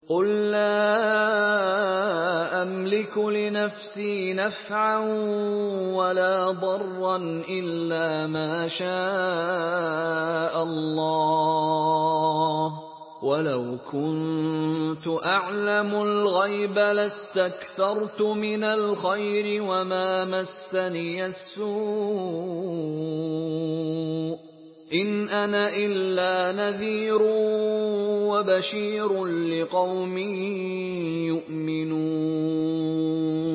قُل لَّا أَمْلِكُ لِنَفْسِي نَفْعًا وَلَا ضَرًّا إِلَّا مَا شَاءَ اللَّهُ ۗ وَلَوْ كُنتُ أَعْلَمُ الْغَيْبَ لَاسْتَكْثَرْتُ مِنَ الْخَيْرِ وَمَا مَسَّنِيَ السُّوءُ ۚ إِنْ أَنَا إِلَّا نَذِيرٌ وَبَشِيرٌ لِّقَوْمٍ يُؤْمِنُونَ